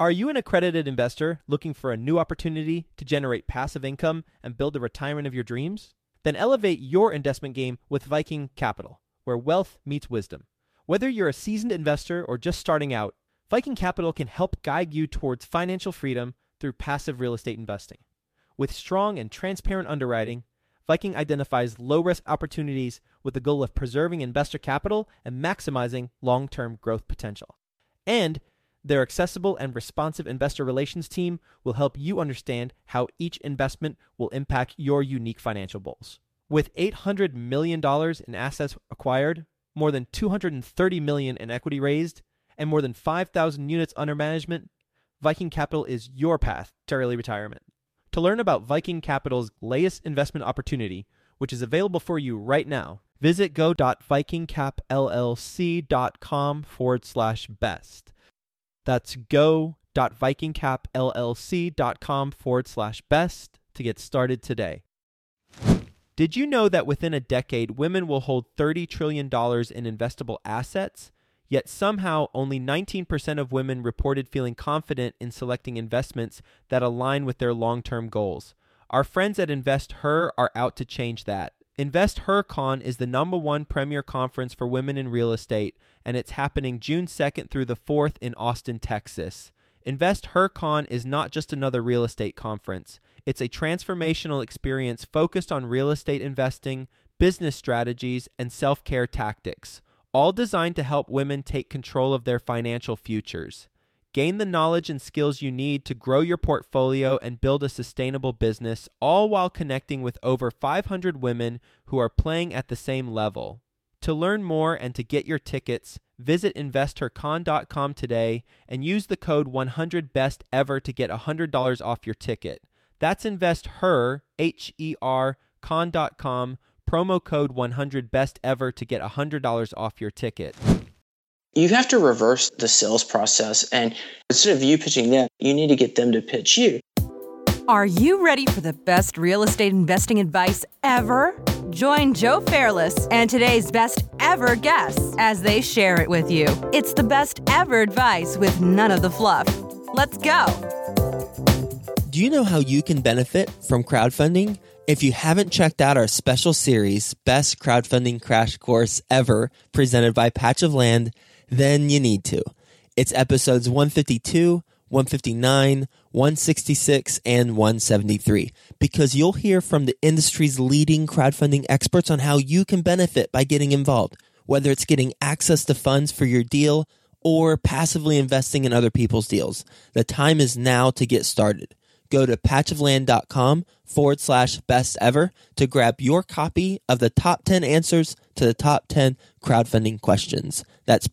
Are you an accredited investor looking for a new opportunity to generate passive income and build the retirement of your dreams? Then elevate your investment game with Viking Capital, where wealth meets wisdom. Whether you're a seasoned investor or just starting out, Viking Capital can help guide you towards financial freedom through passive real estate investing. With strong and transparent underwriting, Viking identifies low-risk opportunities with the goal of preserving investor capital and maximizing long-term growth potential. And their accessible and responsive investor relations team will help you understand how each investment will impact your unique financial goals. With $800 million in assets acquired, more than $230 million in equity raised, and more than 5,000 units under management, Viking Capital is your path to early retirement. To learn about Viking Capital's latest investment opportunity, which is available for you right now, visit go.vikingcapllc.com/best. That's go.vikingcapllc.com/best to get started today. Did you know that within a decade, women will hold $30 trillion in investable assets? Yet somehow only 19% of women reported feeling confident in selecting investments that align with their long-term goals. Our friends at InvestHer are out to change that. InvestHerCon is the #1 premier conference for women in real estate, and it's happening June 2nd through the 4th in Austin, Texas. InvestHerCon is not just another real estate conference. It's a transformational experience focused on real estate investing, business strategies, and self-care tactics, all designed to help women take control of their financial futures. Gain the knowledge and skills you need to grow your portfolio and build a sustainable business, all while connecting with over 500 women who are playing at the same level. To learn more and to get your tickets, visit InvestHerCon.com today and use the code 100BESTEVER to get $100 off your ticket. That's InvestHer, H-E-R, con.com, promo code 100BESTEVER to get $100 off your ticket. You have to reverse the sales process, and instead of you pitching them, you need to get them to pitch you. Are you ready for the best real estate investing advice ever? Join Joe Fairless and today's best ever guests as they share it with you. It's the best ever advice with none of the fluff. Let's go. Do you know how you can benefit from crowdfunding? If you haven't checked out our special series, Best Crowdfunding Crash Course Ever, presented by Patch of Land, then you need to. It's episodes 152, 159, 166, and 173, because you'll hear from the industry's leading crowdfunding experts on how you can benefit by getting involved, whether it's getting access to funds for your deal or passively investing in other people's deals. The time is now to get started. Go to patchofland.com/best ever to grab your copy of the top 10 answers to the top 10 crowdfunding questions. That's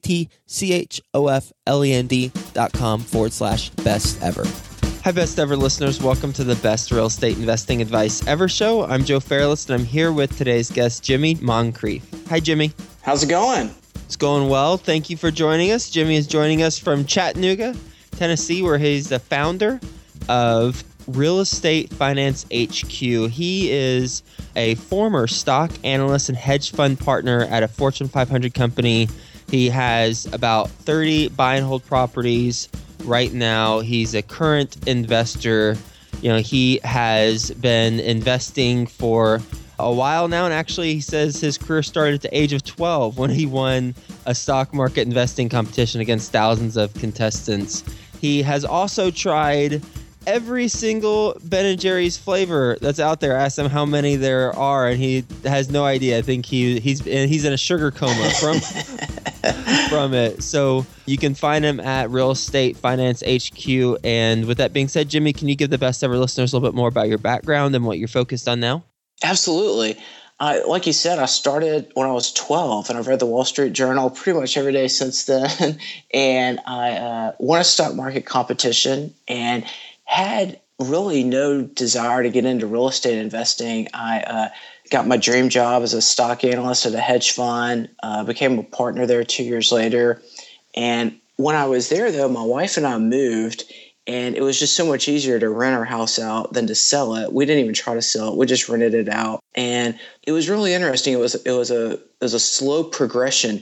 patchofland.com/best ever. Hi, Best Ever listeners. Welcome to the Best Real Estate Investing Advice Ever show. I'm Joe Fairless, and I'm here with today's guest, Jimmy Moncrief. Hi, Jimmy. How's it going? It's going well. Thank you for joining us. Jimmy is joining us from Chattanooga, Tennessee, where he's the founder of Real Estate Finance HQ. He is a former stock analyst and hedge fund partner at a Fortune 500 company. He has about 30 buy and hold properties right now. He's a current investor. You know, he has been investing for a while now, and actually he says his career started at the age of 12 when he won a stock market investing competition against thousands of contestants. He has also tried every single Ben & Jerry's flavor that's out there. I asked him how many there are, and he has no idea. I think he's in a sugar coma from it. So you can find him at Real Estate Finance HQ. And with that being said, Jimmy, can you give the Best Ever listeners a little bit more about your background and what you're focused on now? Absolutely. Like you said, I started when I was 12, and I've read the Wall Street Journal pretty much every day since then. And I won a stock market competition and had really no desire to get into real estate investing. I got my dream job as a stock analyst at a hedge fund, became a partner there 2 years later. And when I was there, though, my wife and I moved, and it was just so much easier to rent our house out than to sell it. We didn't even try to sell it. We just rented it out. And it was really interesting. It was a slow progression.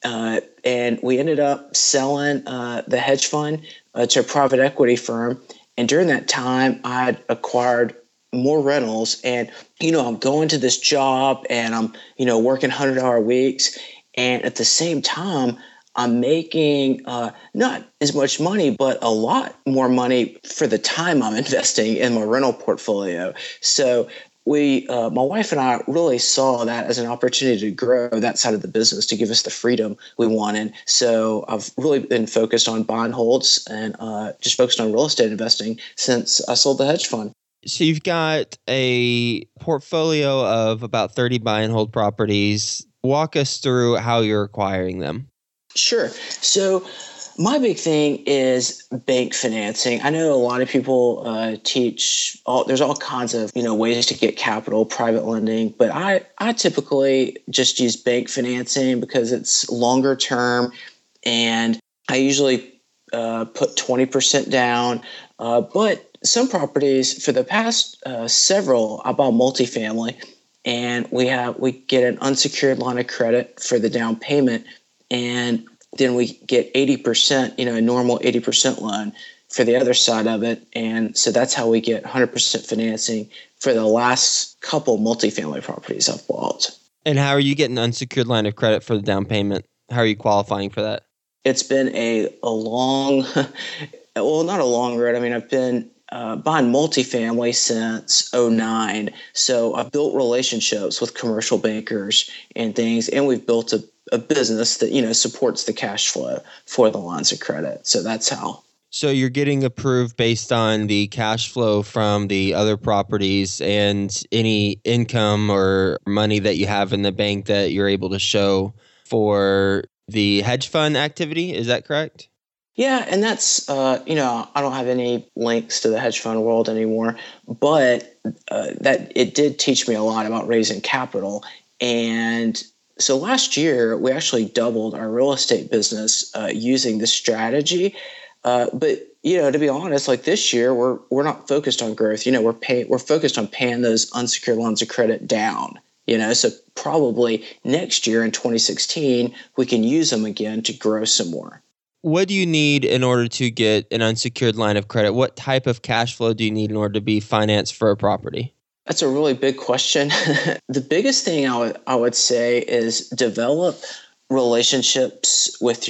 And we ended up selling the hedge fund to a private equity firm. And during that time, I had acquired more rentals. And, I'm going to this job and I'm, working 100-hour weeks. And at the same time, I'm making not as much money, but a lot more money for the time I'm investing in my rental portfolio. So my wife and I really saw that as an opportunity to grow that side of the business, to give us the freedom we wanted. So I've really been focused on buy and holds and just focused on real estate investing since I sold the hedge fund. So you've got a portfolio of about 30 buy and hold properties. Walk us through how you're acquiring them. Sure. So my big thing is bank financing. I know a lot of people there's all kinds of, ways to get capital, private lending, but I typically just use bank financing because it's longer term, and I usually put 20% down. But some properties, for the past several, I bought multifamily, and we get an unsecured line of credit for the down payment, and then we get 80%, a normal 80% loan for the other side of it. And so that's how we get 100% financing for the last couple multifamily properties I've bought. And how are you getting an unsecured line of credit for the down payment? How are you qualifying for that? It's been a long, well, not a long road. I mean, I've been buying multifamily since 2009. So I've built relationships with commercial bankers and things, and we've built a business that, supports the cash flow for the lines of credit. So that's how. So you're getting approved based on the cash flow from the other properties and any income or money that you have in the bank that you're able to show for the hedge fund activity. Is that correct? Yeah, and that's, I don't have any links to the hedge fund world anymore, but that it did teach me a lot about raising capital. And so last year, we actually doubled our real estate business using this strategy. But, to be honest, like this year, we're not focused on growth. We're focused on paying those unsecured lines of credit down. So probably next year in 2016, we can use them again to grow some more. What do you need in order to get an unsecured line of credit? What type of cash flow do you need in order to be financed for a property? That's a really big question. The biggest thing I would say is develop relationships with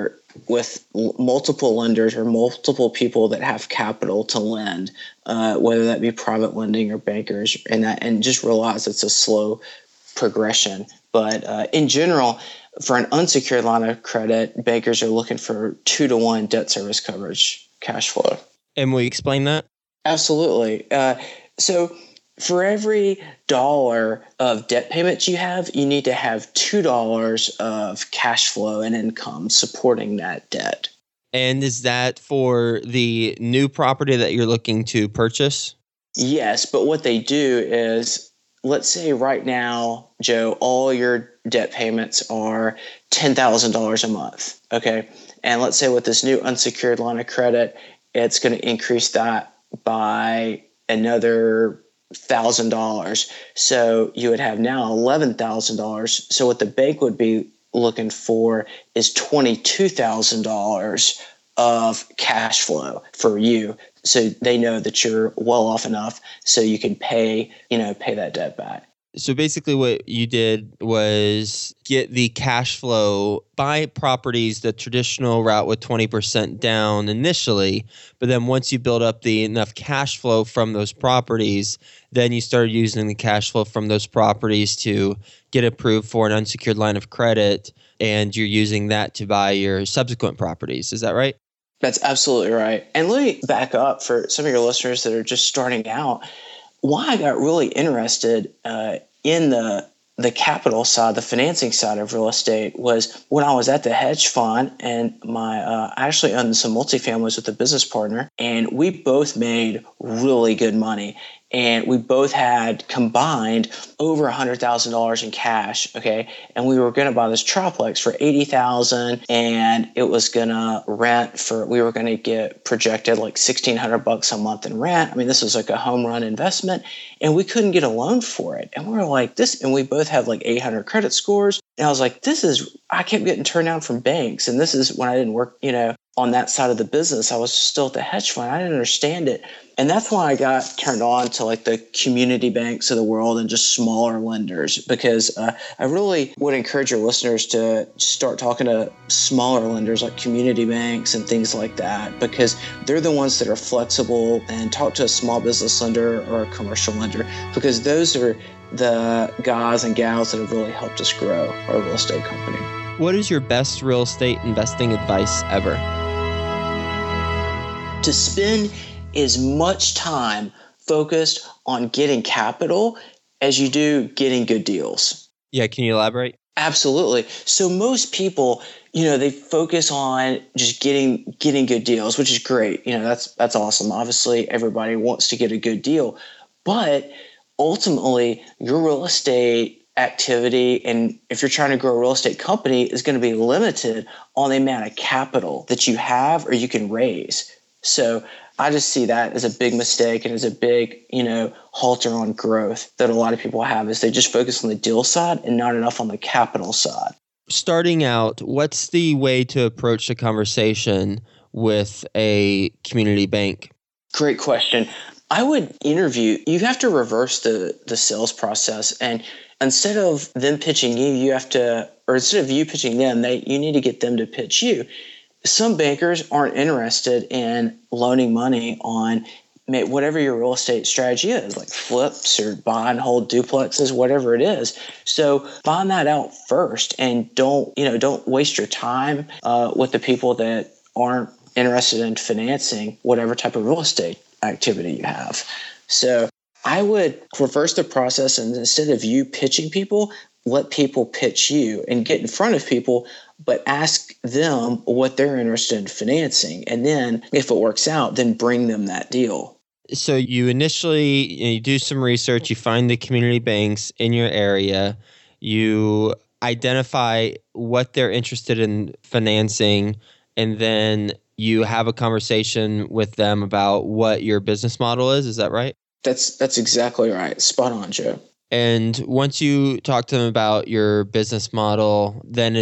multiple lenders or multiple people that have capital to lend, whether that be private lending or bankers, and just realize it's a slow progression. But in general, for an unsecured line of credit, bankers are looking for 2-to-1 debt service coverage cash flow. And will you explain that? Absolutely. So for every $1 of debt payments you have, you need to have $2 of cash flow and income supporting that debt. And is that for the new property that you're looking to purchase? Yes, but what they do is, let's say right now, Joe, all your debt payments are $10,000 a month, okay? And let's say with this new unsecured line of credit, it's going to increase that by another $1,000. So you would have now $11,000. So what the bank would be looking for is $22,000 of cash flow for you. So they know that you're well off enough so you can pay that debt back. So basically what you did was get the cash flow, buy properties the traditional route with 20% down initially, but then once you build up enough cash flow from those properties, then you started using the cash flow from those properties to get approved for an unsecured line of credit, and you're using that to buy your subsequent properties. Is that right? That's absolutely right. And let me back up for some of your listeners that are just starting out. Why I got really interested in the capital side, the financing side of real estate, was when I was at the hedge fund, and I actually owned some multifamilies with a business partner, and we both made really good money. and we both had combined over $100,000 in cash. Okay. And we were going to buy this triplex for $80,000, and it was going to we were going to get projected like $1,600 a month in rent. I mean, this was like a home run investment, and we couldn't get a loan for it. And we were like and we both had like 800 credit scores. And I was like, I kept getting turned down from banks. And this is when I didn't work, on that side of the business. I was still at the hedge fund. I didn't understand it. And that's why I got turned on to like the community banks of the world and just smaller lenders, because I really would encourage your listeners to start talking to smaller lenders like community banks and things like that, because they're the ones that are flexible, and talk to a small business lender or a commercial lender, because those are the guys and gals that have really helped us grow our real estate company. What is your best real estate investing advice ever? To spend as much time focused on getting capital as you do getting good deals. Yeah, can you elaborate? Absolutely. So most people, they focus on just getting good deals, which is great. That's awesome. Obviously, everybody wants to get a good deal, but ultimately, your real estate activity, and if you're trying to grow a real estate company, is going to be limited on the amount of capital that you have or you can raise. So I just see that as a big mistake, and as a big, halter on growth that a lot of people have, is they just focus on the deal side and not enough on the capital side. Starting out, what's the way to approach a conversation with a community bank? Great question. I would interview. You have to reverse the sales process, and instead of them pitching you, instead of you pitching them, you need to get them to pitch you. Some bankers aren't interested in loaning money on whatever your real estate strategy is, like flips or buy and hold duplexes, whatever it is. So find that out first, and don't waste your time with the people that aren't interested in financing whatever type of real estate activity you have. So I would reverse the process, and instead of you pitching people, let people pitch you and get in front of people, but ask them what they're interested in financing. And then if it works out, then bring them that deal. So you initially you do some research, you find the community banks in your area, you identify what they're interested in financing, and then you have a conversation with them about what your business model is. Is that right? That's exactly right. Spot on, Joe. And once you talk to them about your business model, then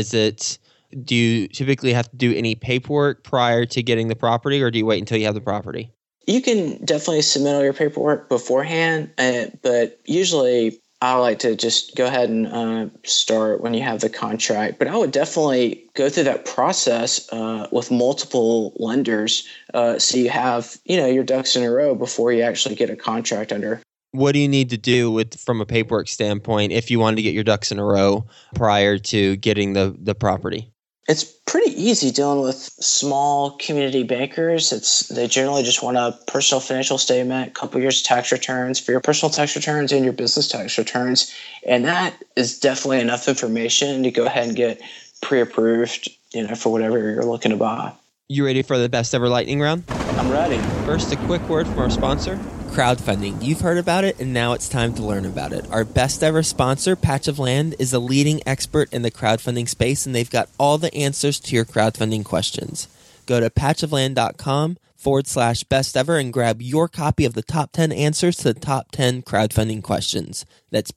do you typically have to do any paperwork prior to getting the property, or do you wait until you have the property? You can definitely submit all your paperwork beforehand, but usually I like to just go ahead and start when you have the contract. But I would definitely go through that process with multiple lenders, so you have your ducks in a row before you actually get a contract under. What do you need to do from a paperwork standpoint if you wanted to get your ducks in a row prior to getting the property? It's pretty easy dealing with small community bankers. They generally just want a personal financial statement, a couple years of tax returns for your personal tax returns and your business tax returns. And that is definitely enough information to go ahead and get pre-approved, for whatever you're looking to buy. You ready for the best ever lightning round? I'm ready. First, a quick word from our sponsor. Crowdfunding. You've heard about it, and now it's time to learn about it. Our best ever sponsor, Patch of Land, is a leading expert in the crowdfunding space, and they've got all the answers to your crowdfunding questions. Go to patchofland.com/best ever and grab your copy of the top 10 answers to the top 10 crowdfunding questions. That's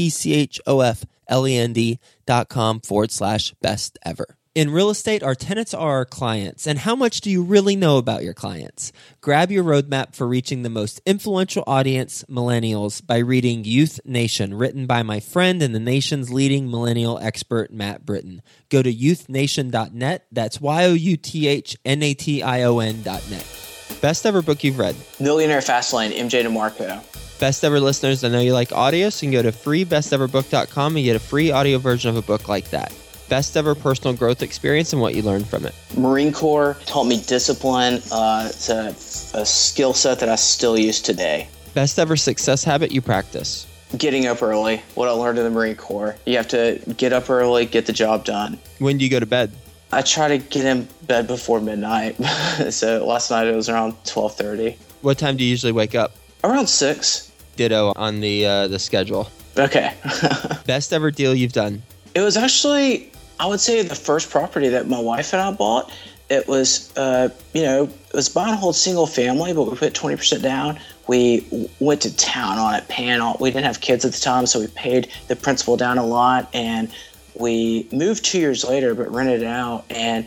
patchofland.com/best ever. In real estate, our tenants are our clients. And how much do you really know about your clients? Grab your roadmap for reaching the most influential audience, millennials, by reading Youth Nation, written by my friend and the nation's leading millennial expert, Matt Britton. Go to youthnation.net. That's youthnation.net. Best ever book you've read? Millionaire Fastlane, MJ DeMarco. Best ever listeners, I know you like audio, so you can go to freebesteverbook.com and get a free audio version of a book like that. Best ever personal growth experience and what you learned from it. Marine Corps taught me discipline. It's a skill set that I still use today. Best ever success habit you practice. Getting up early. What I learned in the Marine Corps. You have to get up early, get the job done. When do you go to bed? I try to get in bed before midnight. So last night it was around 12:30. What time do you usually wake up? Around 6. ditto on the schedule. Okay. Best ever deal you've done? It was actually, I would say, the first property that my wife and I bought. It was, it was buy and hold single family, but we put 20% down. We went to town on it, paying all. We didn't have kids at the time, so we paid the principal down a lot, and we moved 2 years later, but rented it out. And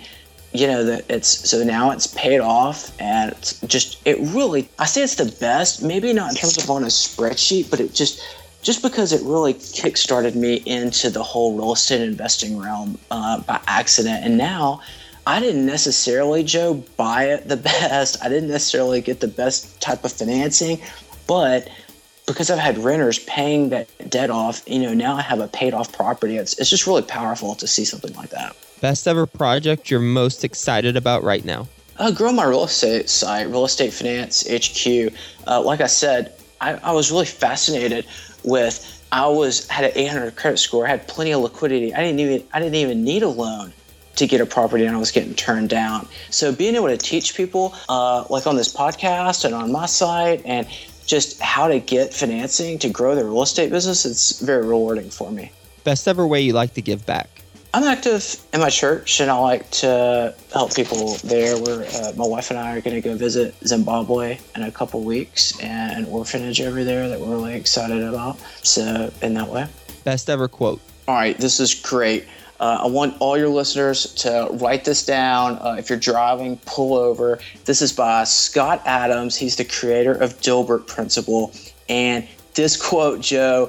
so now it's paid off, and it's just, it really, I say it's the best. Maybe not in terms of on a spreadsheet, but it just because it really kickstarted me into the whole real estate investing realm by accident, and now. I didn't necessarily, Joe, buy it the best. I didn't necessarily get the best type of financing, but because I've had renters paying that debt off, now I have a paid off property. It's just really powerful to see something like that. Best ever project you're most excited about right now? Grow my real estate site, Real Estate Finance HQ. Like I said, I was really fascinated with. I had an 800 credit score. I had plenty of liquidity. I didn't even need a loan to get a property, and I was getting turned down. So being able to teach people, like on this podcast and on my site, and just how to get financing to grow their real estate business, it's very rewarding for me. Best ever way you like to give back? I'm active in my church, and I like to help people there. My wife and I are going to go visit Zimbabwe in a couple weeks, and an orphanage over there that we're really excited about. So in that way. Best ever quote? All right, this is great. I want all your listeners to write this down. If you're driving, pull over. This is by Scott Adams. He's the creator of Dilbert Principle. And this quote, Joe,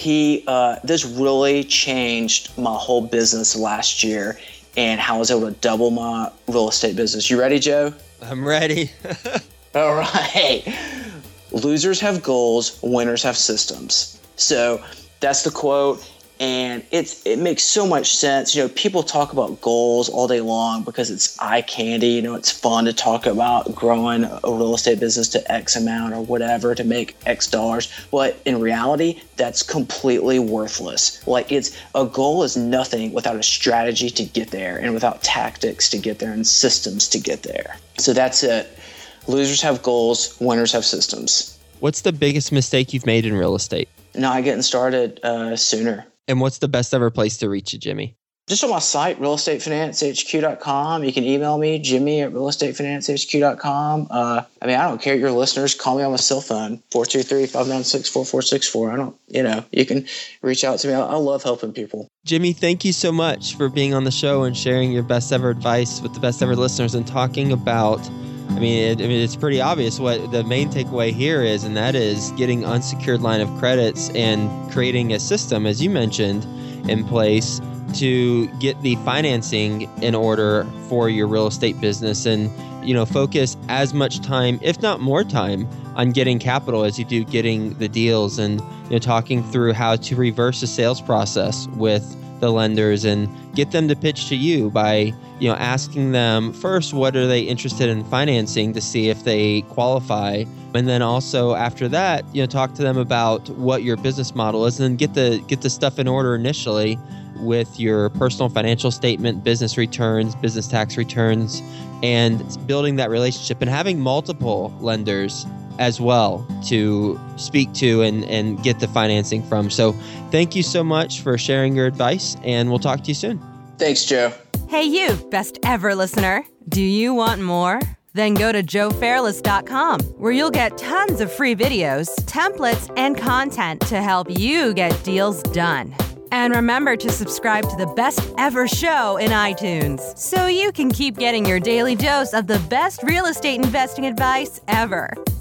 this really changed my whole business last year and how I was able to double my real estate business. You ready, Joe? I'm ready. All right. Losers have goals, winners have systems. So that's the quote. And it makes so much sense. People talk about goals all day long because it's eye candy. It's fun to talk about growing a real estate business to X amount or whatever to make X dollars. But in reality, that's completely worthless. A goal is nothing without a strategy to get there, and without tactics to get there, and systems to get there. So that's it. Losers have goals, winners have systems. What's the biggest mistake you've made in real estate? Not getting started sooner. And what's the best ever place to reach you, Jimmy? Just on my site, realestatefinancehq.com. You can email me, jimmy@realestatefinancehq.com. I don't care. Your listeners, call me on my cell phone, 423-596-4464. You can reach out to me. I love helping people. Jimmy, thank you so much for being on the show and sharing your best ever advice with the best ever listeners and talking about, it's pretty obvious what the main takeaway here is, and that is getting unsecured line of credits and creating a system, as you mentioned, in place to get the financing in order for your real estate business, and focus as much time, if not more time, on getting capital as you do getting the deals, and talking through how to reverse the sales process with the lenders and get them to pitch to you by asking them first, what are they interested in financing to see if they qualify, and then also after that talk to them about what your business model is, and get the stuff in order initially with your personal financial statement, business returns, business tax returns, and building that relationship and having multiple lenders as well to speak to and get the financing from. So thank you so much for sharing your advice, and we'll talk to you soon. Thanks, Joe. Hey, you, best ever listener. Do you want more? Then go to joefairless.com, where you'll get tons of free videos, templates, and content to help you get deals done. And remember to subscribe to the best ever show in iTunes so you can keep getting your daily dose of the best real estate investing advice ever.